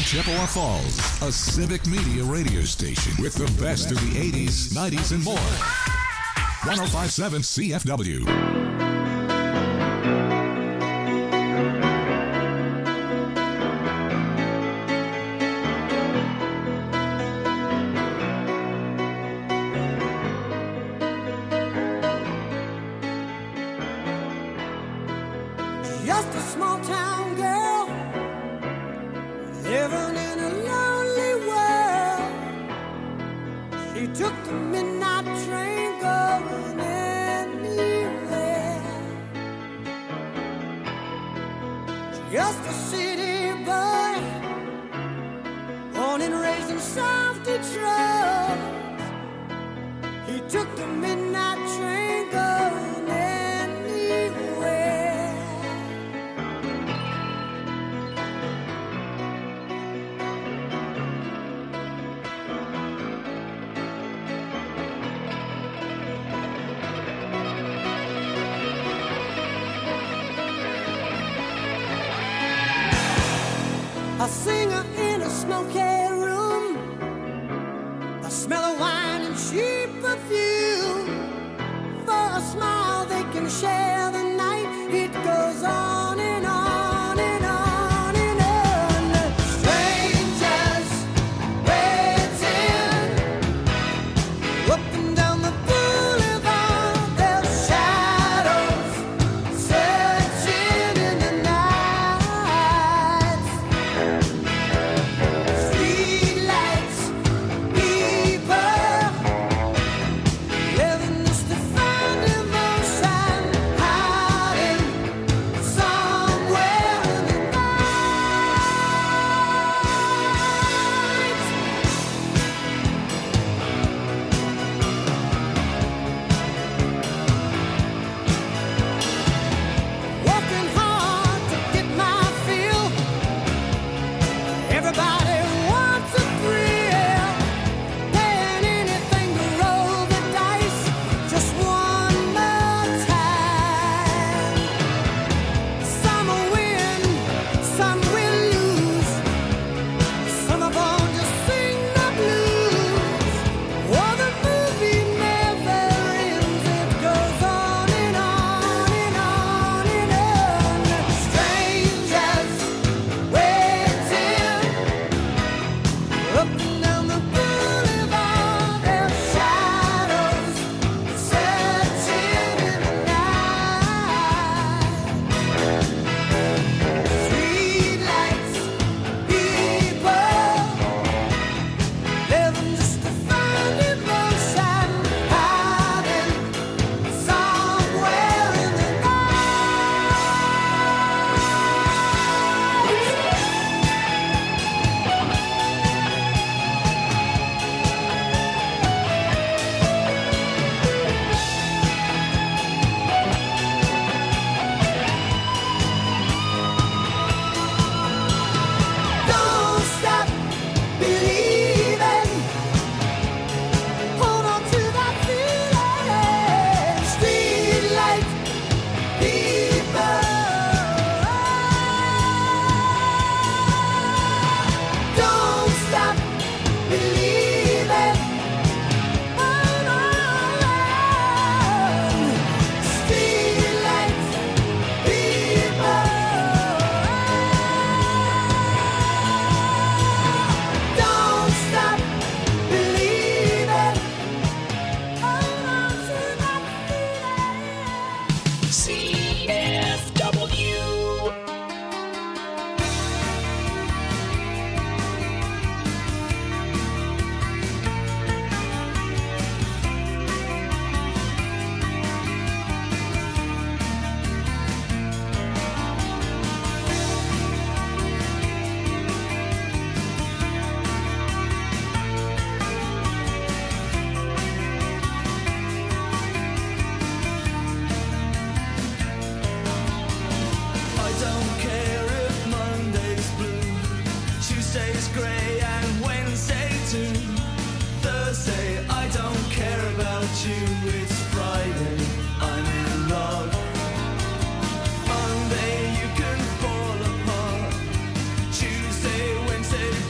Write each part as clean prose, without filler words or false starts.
Chippewa Falls, a civic media radio station with the best of the 80s, 90s, and more. 105.7 CFW. Just a small town girl living in a lonely world. She took the midnight train going anywhere. Just a city boy, born and raised in South Detroit. He took the midnight train going anywhere. A singer in a smoky room, a smell of wine and cheap perfume. For a smile they can share the night. It goes on and on and on and on. Strangers waiting up and down the boulevard. Their shadows searching in the night. Streetlights, people living just to find emotion, hiding somewhere in the night. Working hard to get my fill. Everybody wants a thrill, paying anything to roll the dice just one more time. Some will win, some will lose. Some are born to sing the blues. Oh, the movie never ends. It goes on and on and on and on. Strangers waiting up and down the boulevard. Their shadows searching in the night. Streetlights, people living just to find emotion, hiding somewhere in the Don't stop believing. Hold on to that feeling. Streetlight people. Don't stop believing. Hold on. Streetlight people. Don't stop believing. Hold on to that feeling. CFW. I don't care if Monday's blue, Tuesday's grey and Wednesday too. Thursday, I don't care about you. It's Friday, I'm in love. Monday, you can fall apart. Tuesday, Wednesday,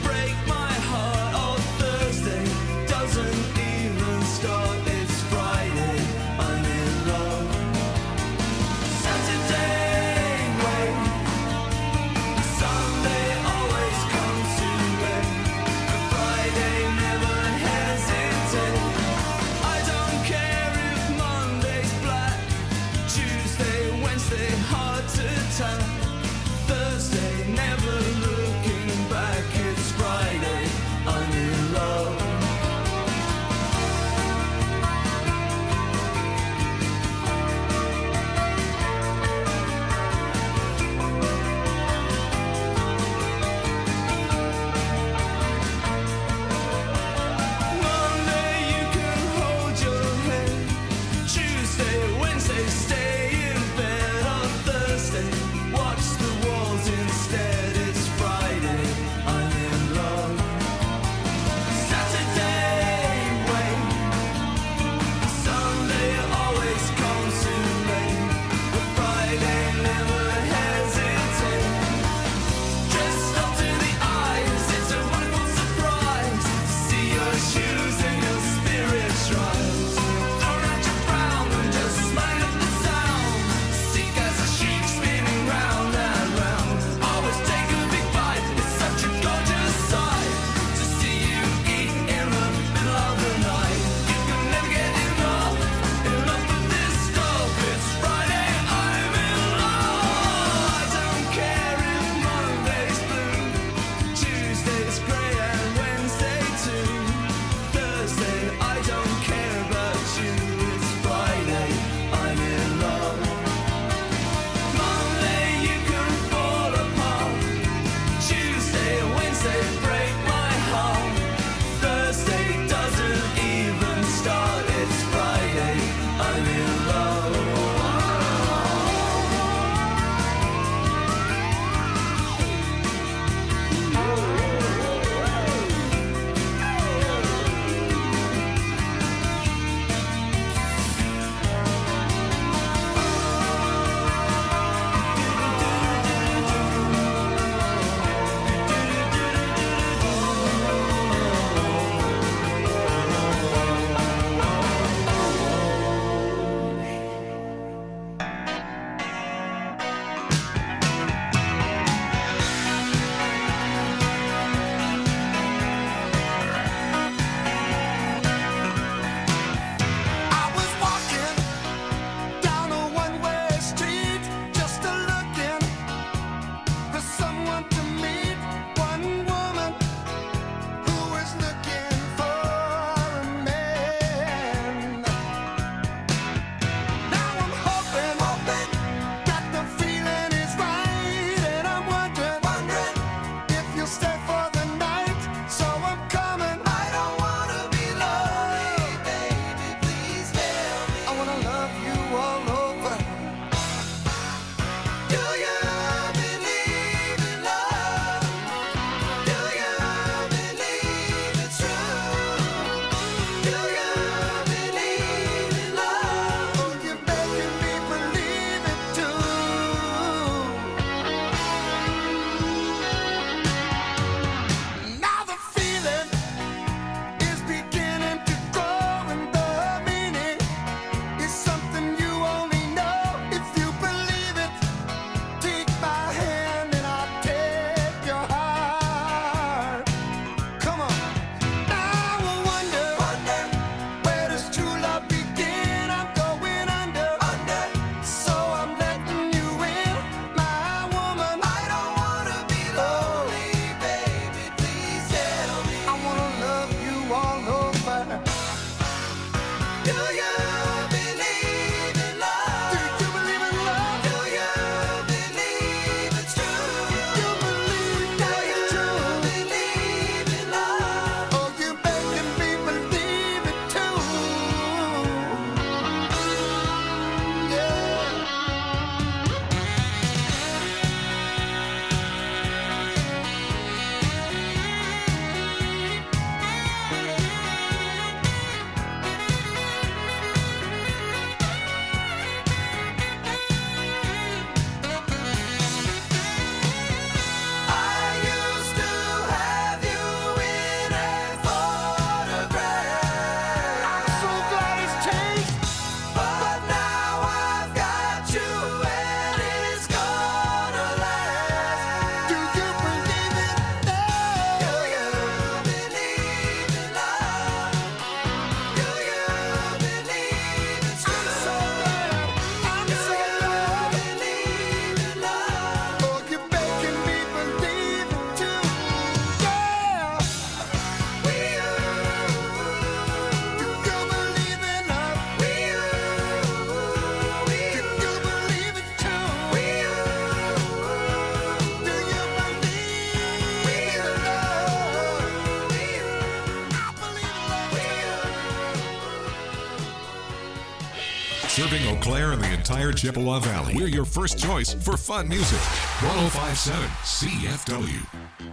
Serving Eau Claire and the entire Chippewa Valley. We're your first choice for fun music. 1057 CFW.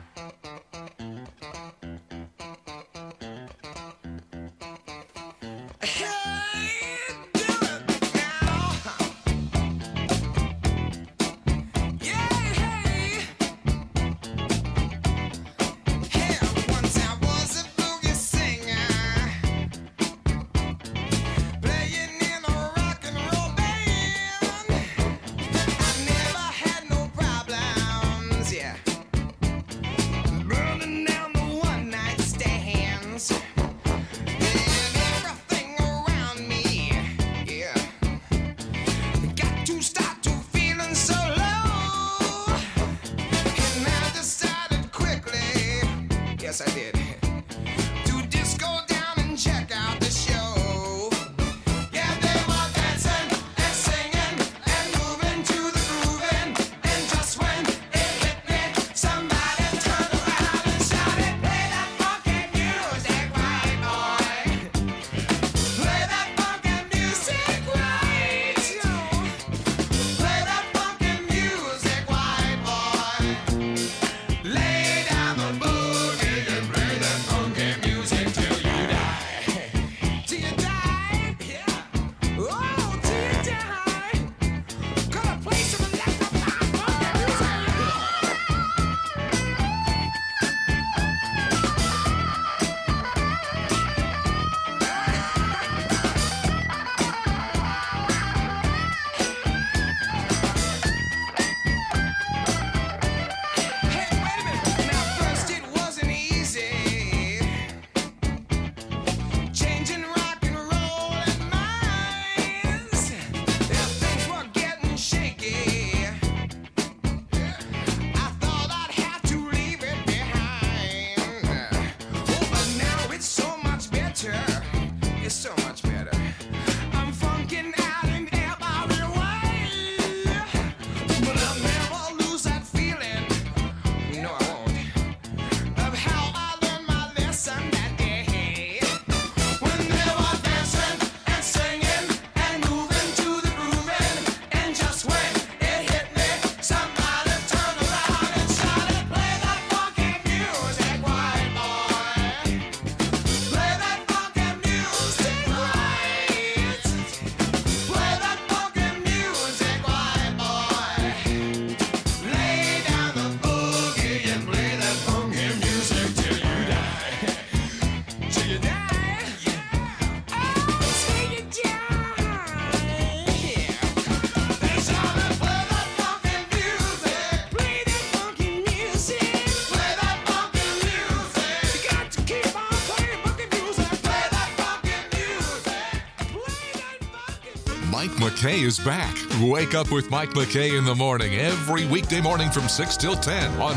Mike McKay is back. Wake up with Mike McKay in the morning every weekday morning from 6 till 10 on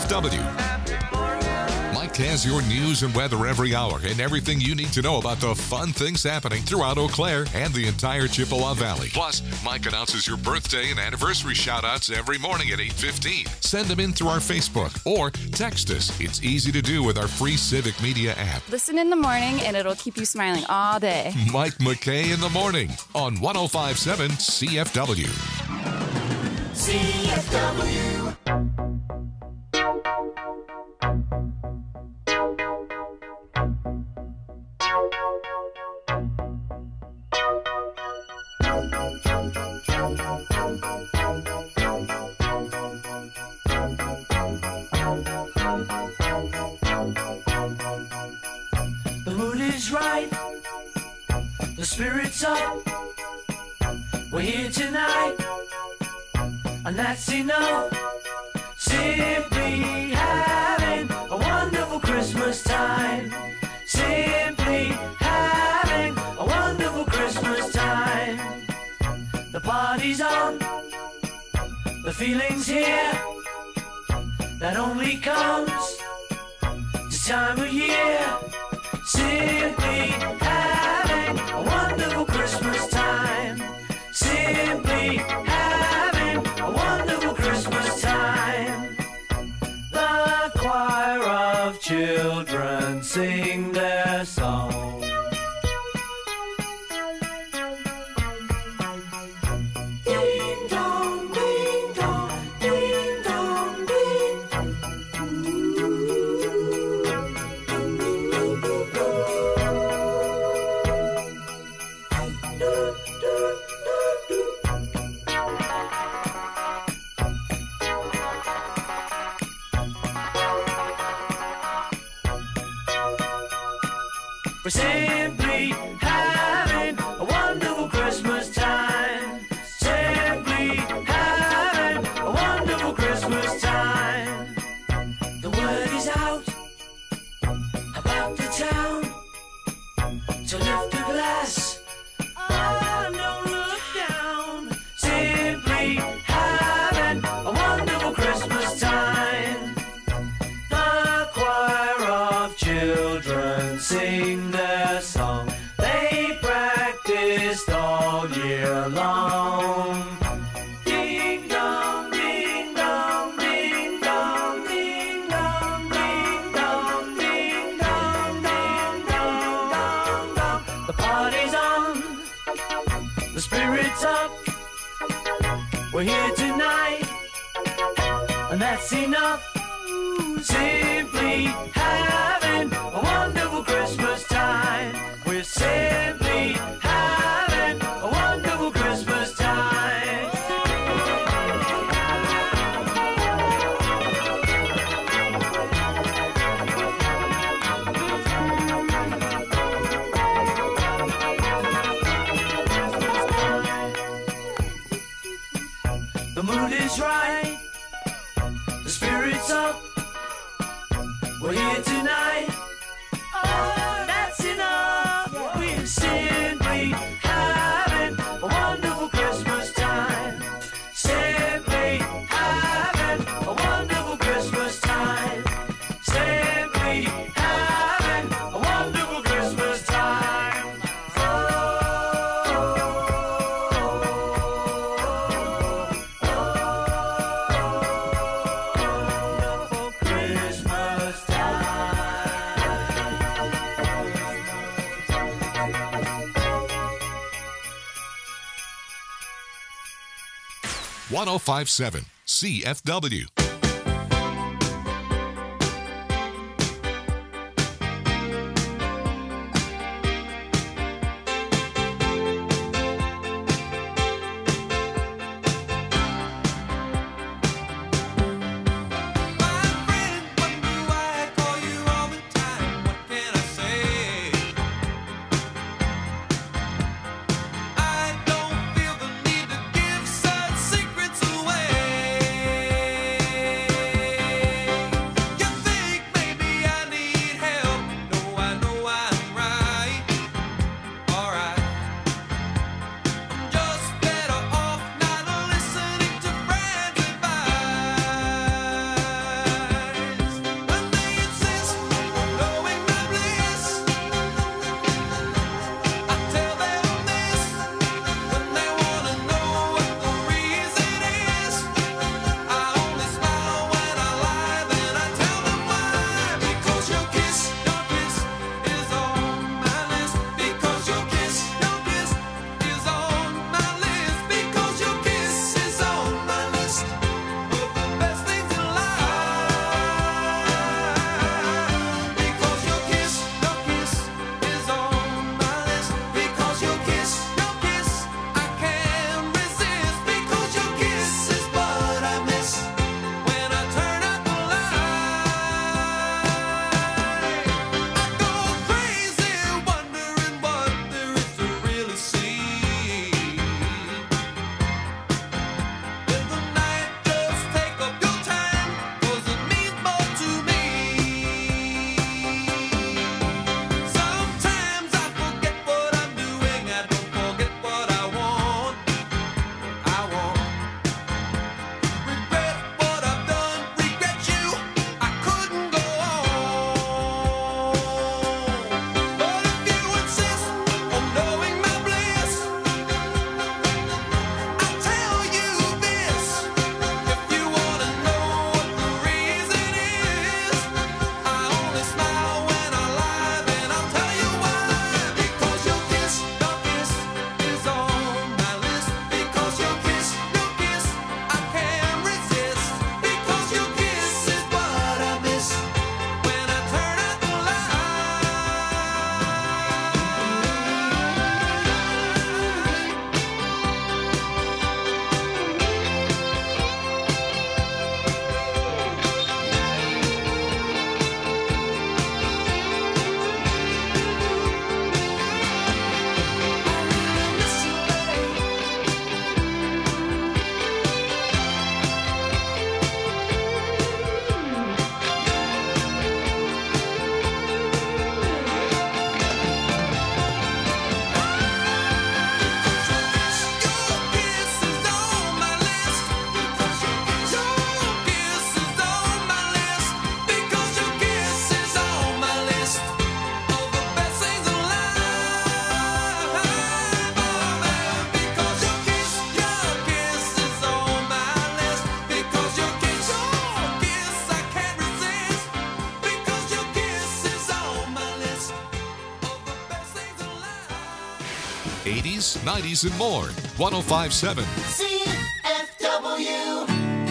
CFW. Mike has your news and weather every hour and everything you need to know about the fun things happening throughout Eau Claire and the entire Chippewa Valley. Plus, Mike announces your birthday and anniversary shout-outs every morning at 8:15. Send them in through our Facebook or text us. It's easy to do with our free Civic Media app. Listen in the morning and it'll keep you smiling all day. Mike McKay in the morning on 1057 CFW. CFW. The mood is right, the spirit's up. We're here tonight, and that's enough. Simply having a wonderful Christmas time. Simply having a wonderful Christmas time. The party's on, the feeling's here. That only comes this time of year. Simply having a wonderful Christmas time. Simply having a wonderful Christmas time. The choir of children sing their song. We're simply having a wonderful Christmas time. Simply having a wonderful Christmas time. The word is out about the town to lift a glass. Oh, don't look down. Simply having a wonderful Christmas time. The choir of children sing their song. They practiced all year long. Ding dong, ding dong, ding dong, ding dong, ding dong, ding dong, dong, dong, dong, dong. The party's on, the spirit's up. We're here tonight, and that's enough. Simply having a wonderful Christmas time. We're simply having a wonderful Christmas time. The mood is right, the spirit's up. We're here tonight. Oh, that's enough. We're simply having a wonderful Christmas time. Simply having a wonderful Christmas time. Simply having a wonderful Christmas time. Wonderful Christmas time. 1057 CFW. I don't feel the need to give such secrets away. 80s, 90s, and more. 105.7. CFW.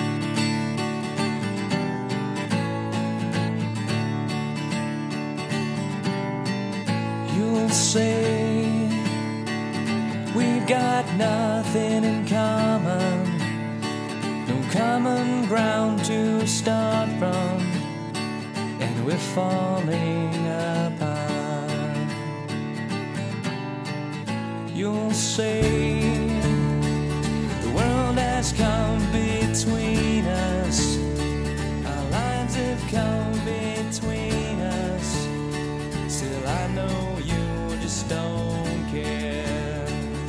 You'll say we've got nothing in common, no common ground to start from, and we're falling apart. You'll say the world has come between us, our lines have come between us. Still I know you just don't care.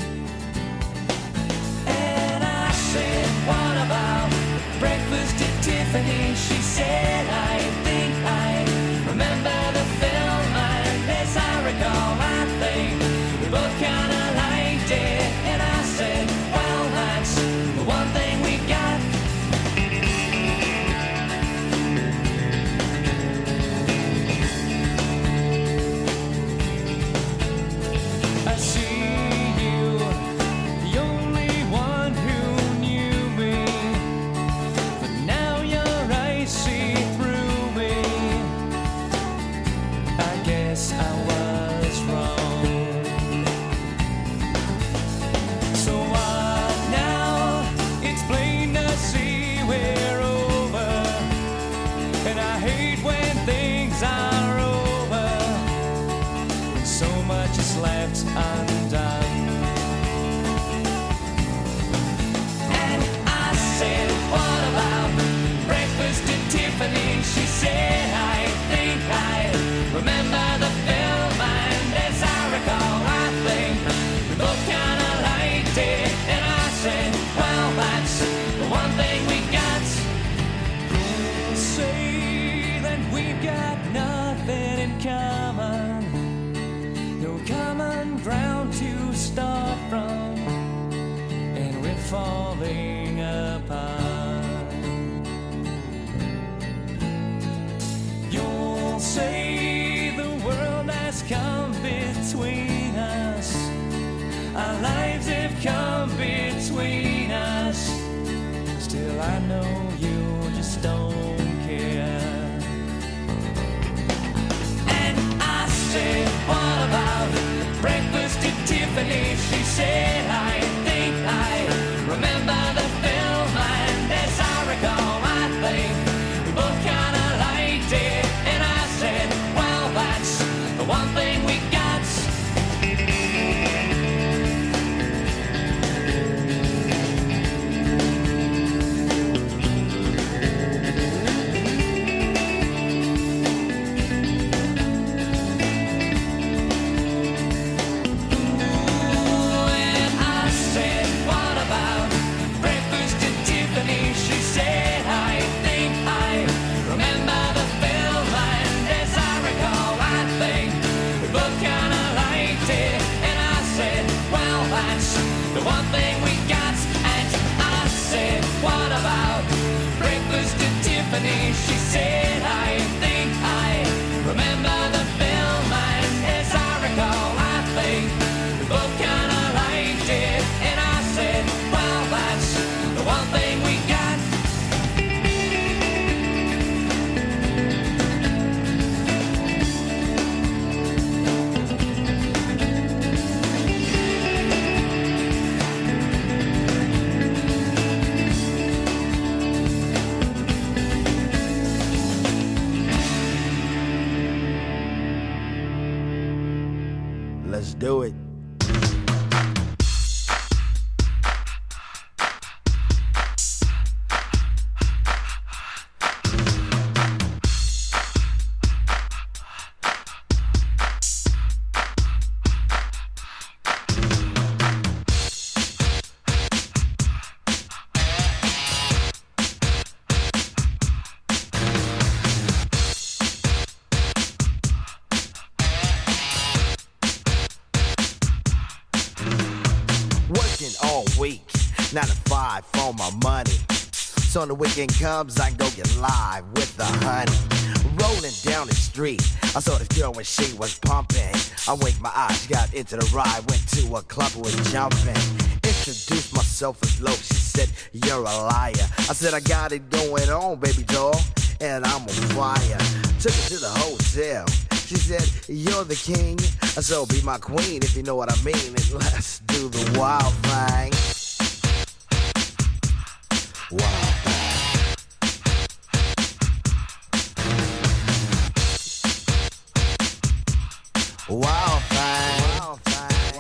And I said, what about breakfast at Tiffany? She said, I think I remember the film, and as I recall, I think we both kinda liked it. And I said, well, that's the one thing we got. I see you, the only one who knew me, but now your eyes see through me. I guess I was wrong. So what now? It's plain to see we're over, and I hate when things are over, when so much is left undone. And I said, what about breakfast at Tiffany? She said, I think I remember the film, and as I recall, I think we both kinda liked it. And I said, well, that's the one thing we got. You'll say that we've got nothing in common, no common ground to start from, and we're falling apart. You'll say the world has come between us, our lives have come between us. Still I know you just don't care. And I said, what about breakfast at Tiffany? She said, I think I remember the film, and as I recall, I think we both kinda liked it. And I said, well, that's the one thing we got. And I said, what about breakfast at Tiffany? She said, I think I remember the film, and as I recall, I think we both kinda liked it. And I said, well, that's the one thing we got. And I said, what about breakfast at Tiffany? She said, I think I remember the film, and as I recall, I think we both kinda liked it. And I said, well, that's the one thing we got. Let's do it. Working all week, 9 to 5 for my money. So when the weekend comes, I go get live with the honey. Roll Rolling down the street, I saw this girl when she was pumping. I winked my eyes, she got into the ride, went to a club and was jumping. Introduced myself as low, she said, you're a liar. I said, I got it going on, baby doll, and I'm on fire. Took her to the hotel. She said, you're the king, so be my queen if you know what I mean. And let's do the wild thing. Wild thing. Wild thing. Wild thing.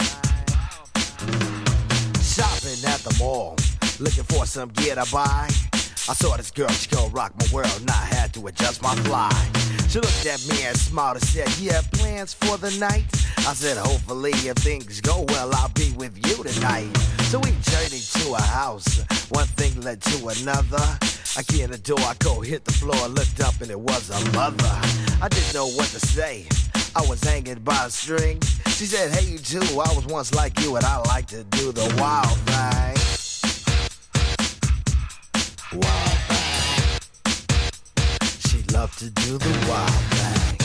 Shopping at the mall, looking for some gear to buy. I saw this girl, she gon' rock my world, and I had to adjust my fly. She looked at me and smiled and said, you have plans for the night? I said, hopefully if things go well, I'll be with you tonight. So we journeyed to a house, one thing led to another. I key in the door, I go hit the floor, looked up and it was a mother. I didn't know what to say, I was hanging by a string. She said, hey you too, I was once like you and I like to do the wild thing. Wild thing. She loved to do the wild thing.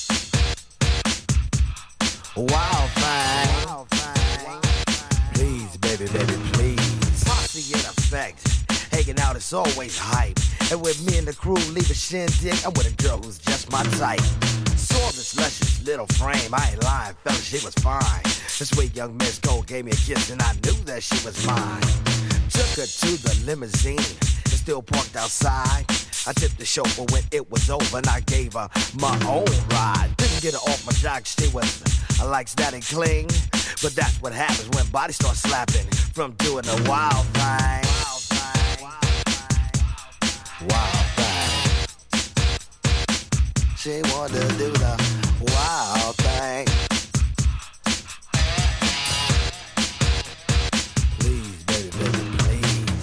Wild thing. Wild thing. Please, baby, baby, please. Posse in effect. Hanging out is always hype. And with me and the crew leave a shindig, I'm with a girl who's just my type. Saw this luscious little frame, I ain't lying, fella, she was fine. This sweet young Miss Gold gave me a kiss and I knew that she was mine. Took her to the limousine, it's still parked outside. I tipped the chauffeur when it was over and I gave her my own ride. Didn't get her off my jock, she was like static cling. But that's what happens when bodies start slapping from doing the wild thing. Wild thing. Wild thing. She wanted to do the wild thing. Please, baby, baby, please.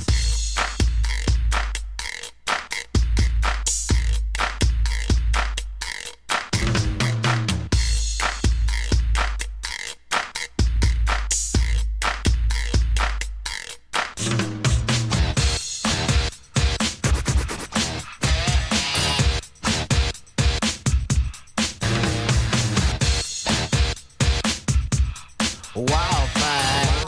Wild thing.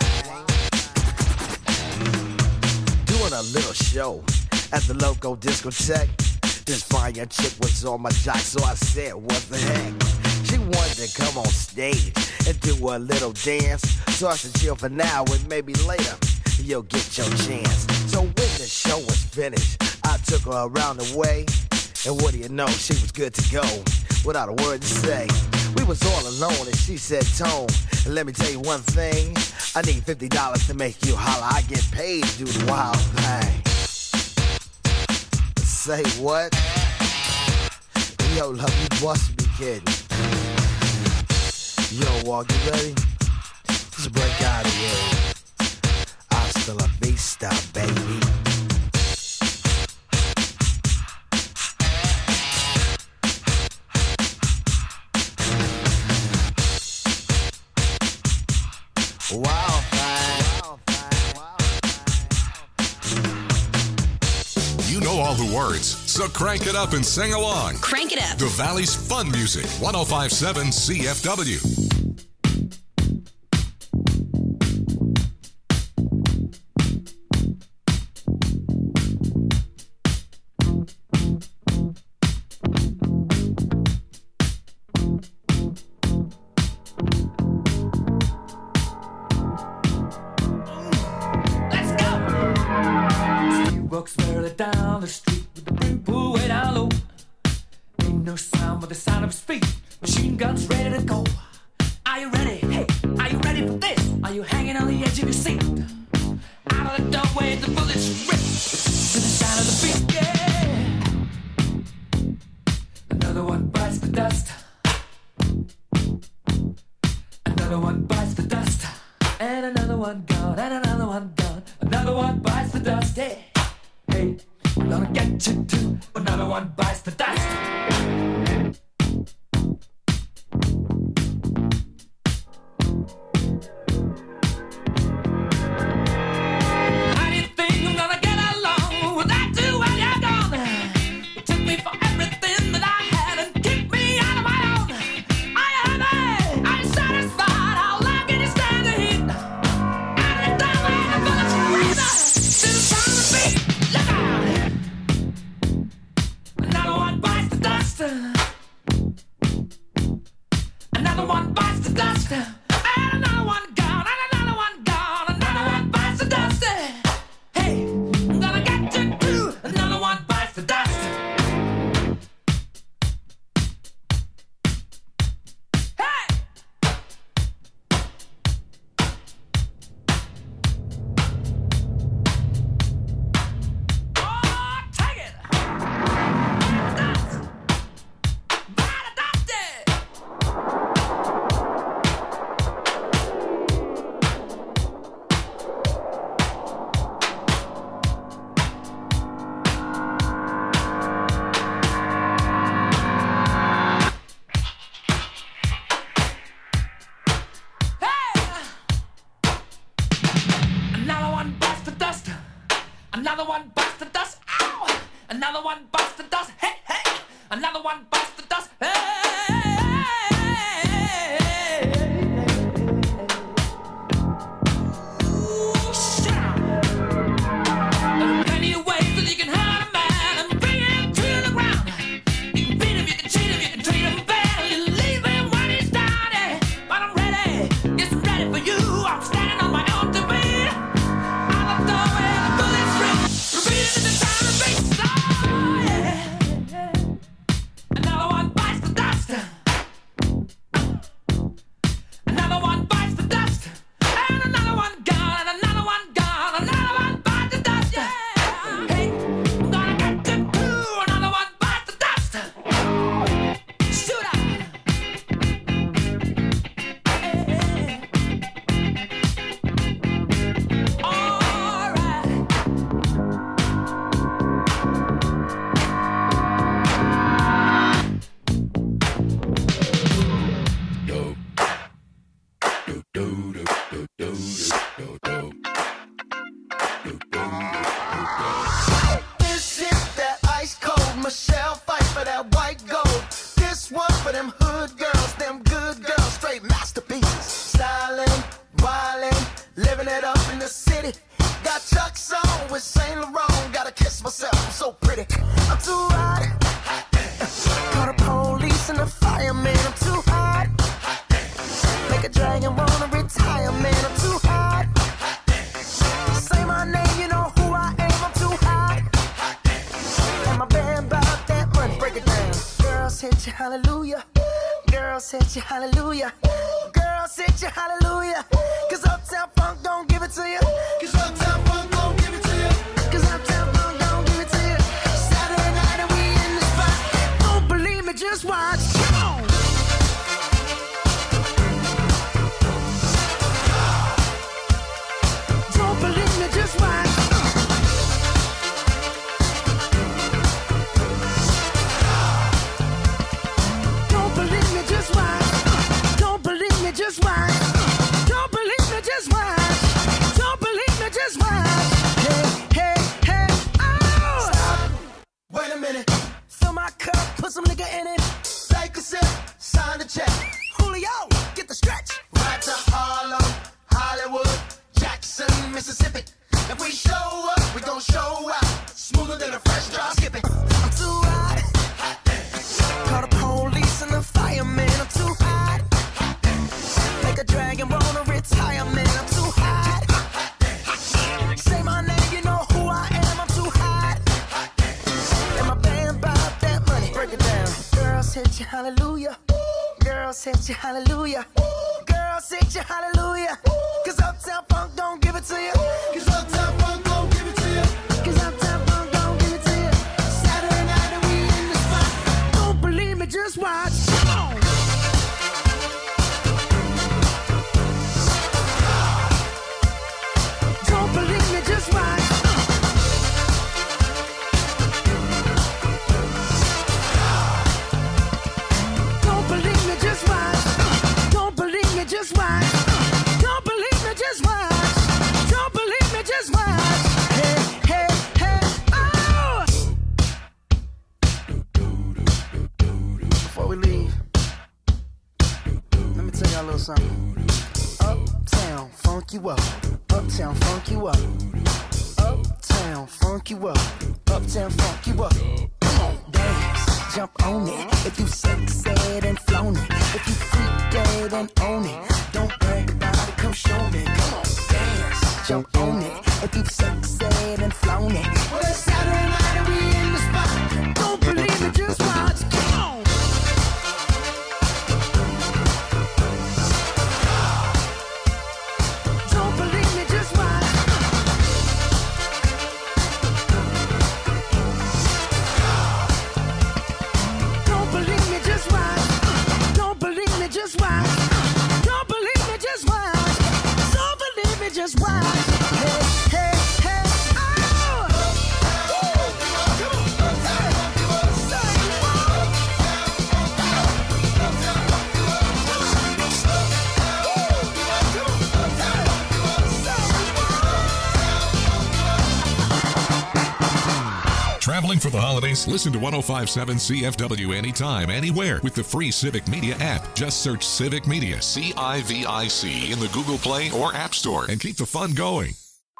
Doing a little show at the local discotheque. This fine young chick was on my jock, so I said, what the heck? She wanted to come on stage and do a little dance. So I said, chill for now and maybe later you'll get your chance. So when the show was finished, I took her around the way. And what do you know, she was good to go without a word to say. We was all alone and she said, Tone, let me tell you one thing. I need $50 to make you holler. I get paid to do the wild thing. Say what? Yo, love, you must be kidding. Yo, Walk, you ready? Let's break out of here. Hasta la vista, baby. Wild thing. You know all the words, so crank it up and sing along. Crank it up. The Valley's fun music, 105.7 CFW. Walks merrily down the street with the brim pulled way down low. Ain't no sound but the sound of his feet. Machine guns ready to go. Are you ready? Hey, are you ready for this? Are you hanging on the edge of your seat? Out of the doorway, the bullets rip to the sound of the beat. Yeah. Another one bites the dust. Another one bites the dust. And another one gone. And another one gone. Another one bites the dust. Hey. Hey, I'm gonna get you too. Another one bites the dust. How do you think I'm gonna get along without you while you're gone? You took me for everything Another one bites the dust. Ow! Another one bites the dust. Hey, hey! Another one bites the dust. Hey! Hallelujah, girls hit you, hallelujah. Girls hit you, hallelujah. Cause Uptown Funk don't give it to you. Cause Uptown Funk don't give it to you. Cause Uptown Funk don't give it to you. Saturday night and we in the spot. Don't believe me, just watch. Come on. Don't believe me, just watch. Just watch. Don't believe me, just watch. Don't believe me, just watch. Hey, hey, hey, oh! Stop. Wait a minute. Fill my cup, put some nigga in it. Take a sip, sign the check. Julio, get the stretch. Right to Harlem, Hollywood, Jackson, Mississippi. If we show up, we gon' show out. Smoother than a fresh drop skipping. I'm too hot. Call the police and the fireman. I'm too hot. Make a dragon wanna retire, man, I'm too hot. Say my name, you know who I am, I'm too hot. And my band bought that money, break it down. Girls hit you, hallelujah. Girls hit you, hallelujah. Girls hit you, hallelujah. Cause Uptown Funk don't give it to you. Cause Uptown Funk don't give it to you. Cause Uptown Funk don't give it to you. Saturday night and we in the spot. Don't believe me, just watch. Come on. Don't believe me, just watch. Don't believe me, just watch. Don't believe me, just watch. Don't believe me, just watch. Don't believe me, just watch. Hey, hey, hey, oh! Before we leave, let me tell y'all a little something. Uptown, funk you up. Uptown, funk you up. Uptown, funk you up. Uptown, funk you up. Come on, dance, jump on it. If you sexed and flown it. If you freak dead and own it. Don't brag about it, come show me. Come on, dance, jump on it. If you sexed and flown it. Well, it's Saturday night and we in the spot. Don't believe it, just watch. Come on. Don't believe me, just watch. Don't believe me, just watch. Don't believe me, just watch. Don't believe me, just watch. Don't believe me, just watch. Hey, hey, hey, oh! And for the holidays, listen to 105.7 CFW anytime, anywhere with the free Civic Media app. Just search Civic Media, CIVIC, in the Google Play or App Store and keep the fun going.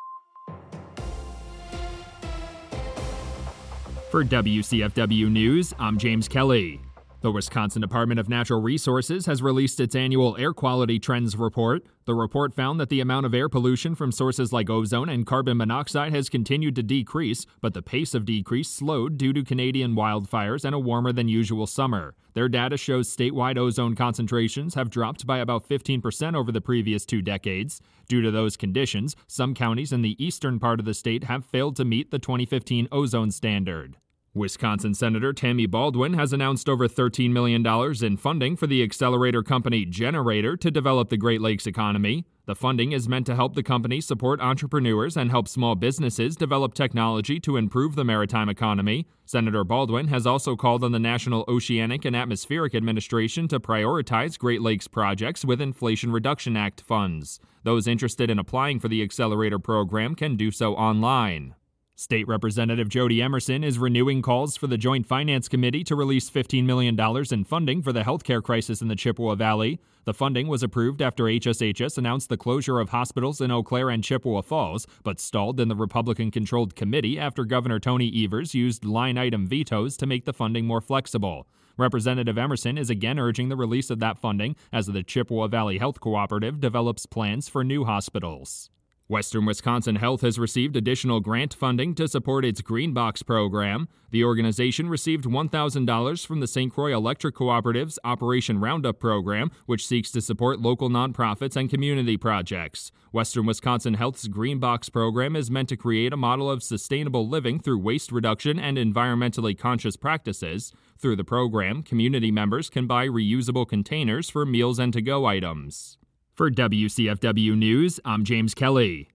For WCFW News, I'm James Kelly. The Wisconsin Department of Natural Resources has released its annual Air Quality Trends Report. The report found that the amount of air pollution from sources like ozone and carbon monoxide has continued to decrease, but the pace of decrease slowed due to Canadian wildfires and a warmer than usual summer. Their data shows statewide ozone concentrations have dropped by about 15% over the previous 2 decades. Due to those conditions, some counties in the eastern part of the state have failed to meet the 2015 ozone standard. Wisconsin Senator Tammy Baldwin has announced over $13 million in funding for the accelerator company Generator to develop the Great Lakes economy. The funding is meant to help the company support entrepreneurs and help small businesses develop technology to improve the maritime economy. Senator Baldwin has also called on the National Oceanic and Atmospheric Administration to prioritize Great Lakes projects with Inflation Reduction Act funds. Those interested in applying for the accelerator program can do so online. State Representative Jody Emerson is renewing calls for the Joint Finance Committee to release $15 million in funding for the healthcare crisis in the Chippewa Valley. The funding was approved after HSHS announced the closure of hospitals in Eau Claire and Chippewa Falls, but stalled in the Republican-controlled committee after Governor Tony Evers used line-item vetoes to make the funding more flexible. Representative Emerson is again urging the release of that funding as the Chippewa Valley Health Cooperative develops plans for new hospitals. Western Wisconsin Health has received additional grant funding to support its Green Box program. The organization received $1,000 from the St. Croix Electric Cooperative's Operation Roundup program, which seeks to support local nonprofits and community projects. Western Wisconsin Health's Green Box program is meant to create a model of sustainable living through waste reduction and environmentally conscious practices. Through the program, community members can buy reusable containers for meals and to-go items. For WCFW News, I'm James Kelly.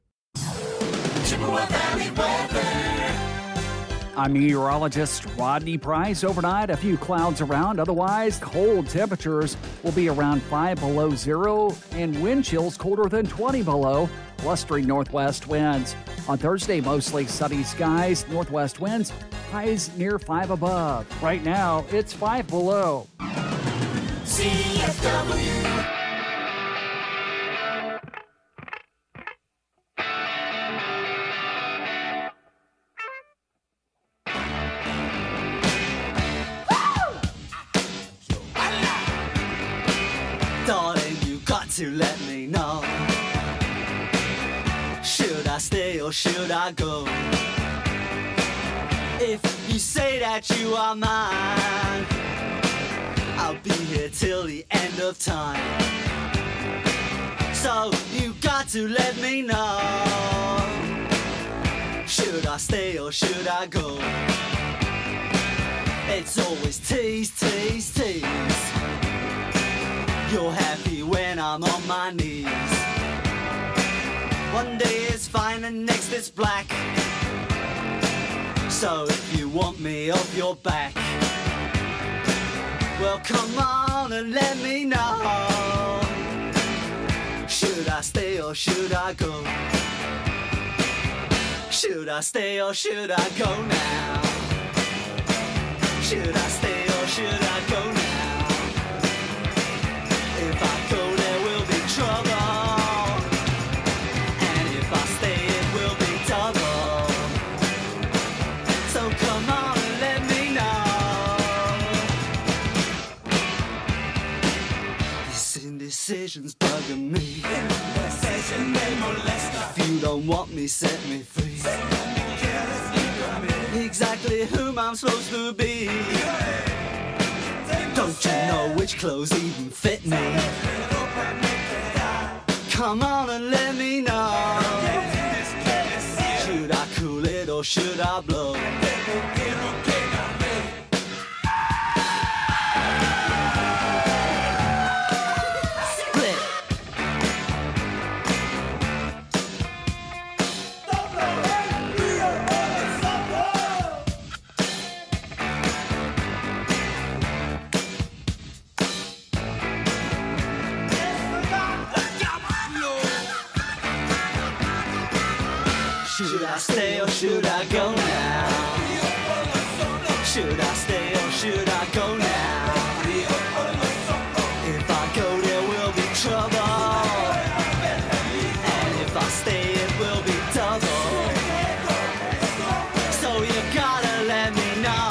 Chippewa Valley weather. I'm meteorologist Rodney Price. Overnight, a few clouds around. Otherwise, cold temperatures will be around 5 below zero and wind chills colder than 20 below. Blustering northwest winds. On Thursday, mostly sunny skies. Northwest winds, highs near 5 above. Right now, it's 5 below. CFW. Darling, you got to let me know. Should I stay or should I go? If you say that you are mine, I'll be here till the end of time. So you got to let me know. Should I stay or should I go? It's always tease, tease, tease. You're happy when I'm on my knees. One day is fine and next it's black. So if you want me off your back, well come on and let me know. Should I stay or should I go? Should I stay or should I go now? Should I stay or should I go now? If I go, there will be trouble. And if I stay, it will be double. So come on and let me know. This indecision's bugging me. If you don't want me, set me free. Exactly whom I'm supposed to be. Don't you know which clothes even fit me? Come on and let me know. Should I cool it or should I blow? Split. Should I stay or should I go now? Should I stay or should I go now? If I go there will be trouble, and if I stay it will be double. So you gotta let me know.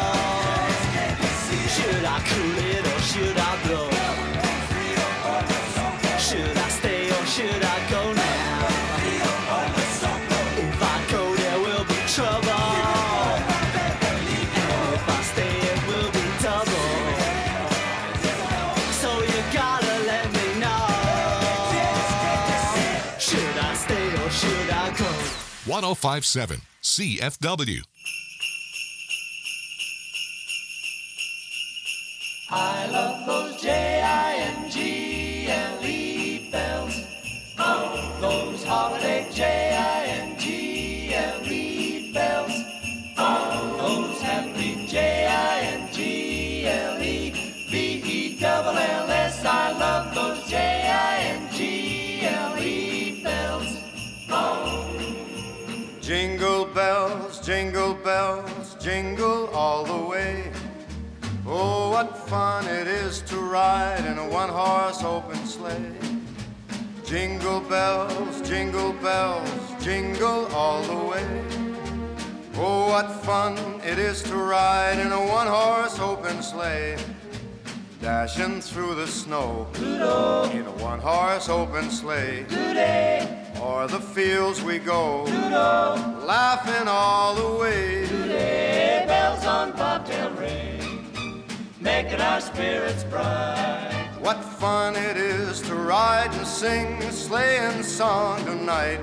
Should I cool it or should I blow? Should I stay or should I go now? If I go there will be trouble, and if I stay it will be double. So you gotta let me know. Should I stay or should I go? 1057 CFW. I love those Jingle bells. Oh, those holiday Jingle bells. Oh, those happy Jingle-bells. I love those Jingle bells. Oh. Jingle bells, jingle bells, jingle all the way. Oh, what fun it is to ride in a one-horse open sleigh. Jingle bells, jingle all the way. Oh, what fun it is to ride in a one-horse open sleigh. Dashing through the snow Doodle. in a one-horse open sleigh. Doodle. O'er the fields we go, Doodle. laughing all the way. Doodle. Bells on bobtail ring, making our spirits bright. What fun it is to ride and sing a sleighing song tonight.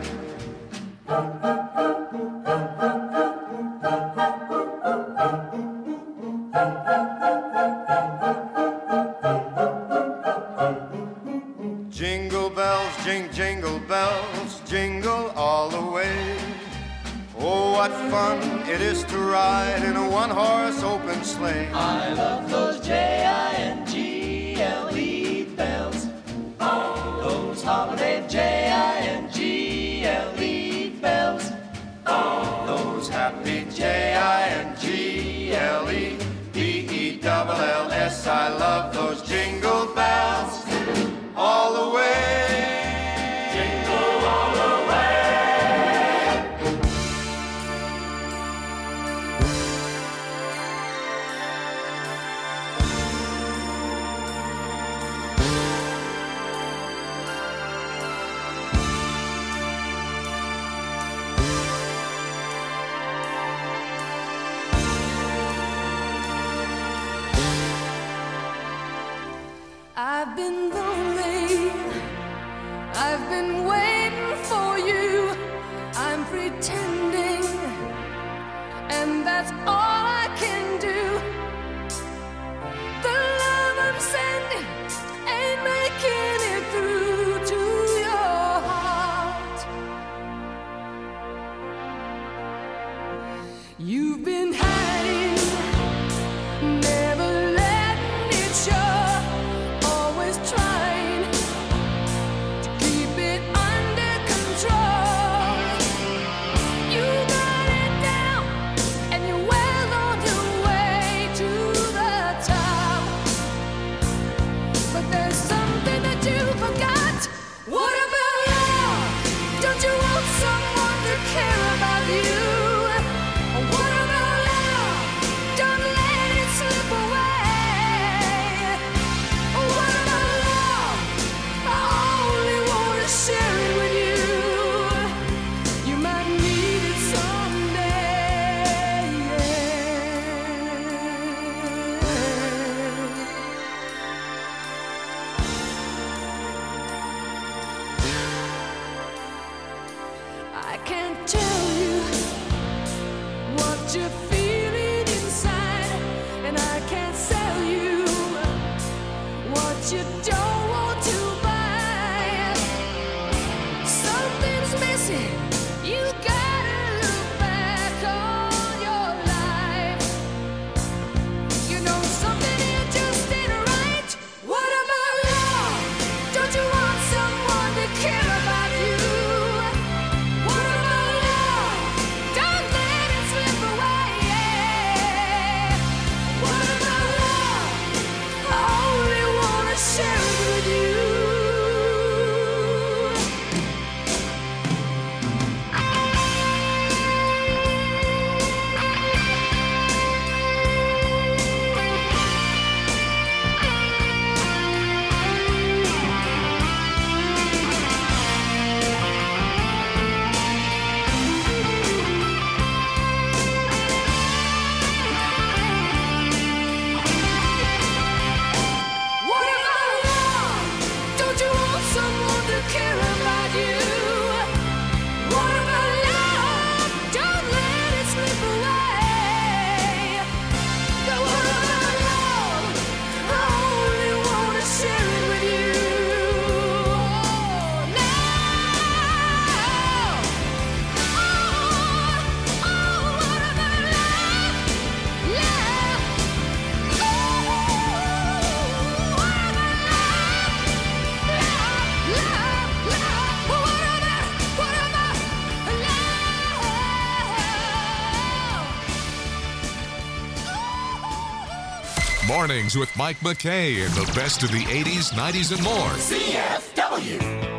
Jingle bells, jingle bells, jingle all the way. Oh, what fun it is to ride in a one-horse open sleigh. I love those Jingle bells. Oh, those holiday Jingle bells. Oh, those happy Jingle-bells. I love those jingle bells all the way. Jingle all the way. I've been lonely, I've been waiting for you, I'm pretending, and that's all I can do. The love I'm sending ain't making it through to your heart. You've been hiding, never letting it show. Always trying to keep it under control. You got it down and you're well Mornings with Mike McKay and the best of the 80s, 90s, and more. CFW.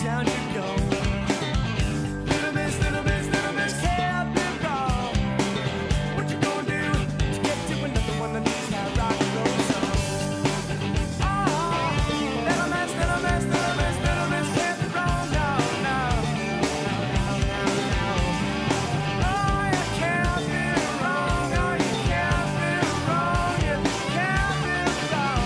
sound you go. Little miss, can't be wrong. What you gonna do to get to another one that knows how rock goes on? Oh, little miss, can't be wrong, no. Oh, you can't be wrong, no, you can't be wrong, you can't be wrong.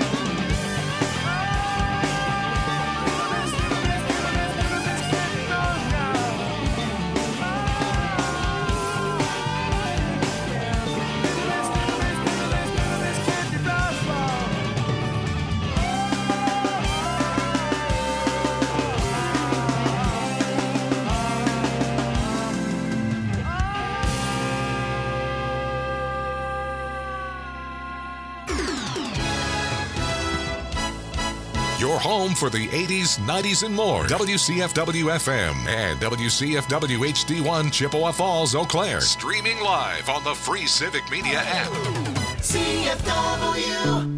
Your home for the 80s, 90s, and more. WCFW FM and WCFW HD1 Chippewa Falls, Eau Claire. Streaming live on the free Civic Media app. CFW.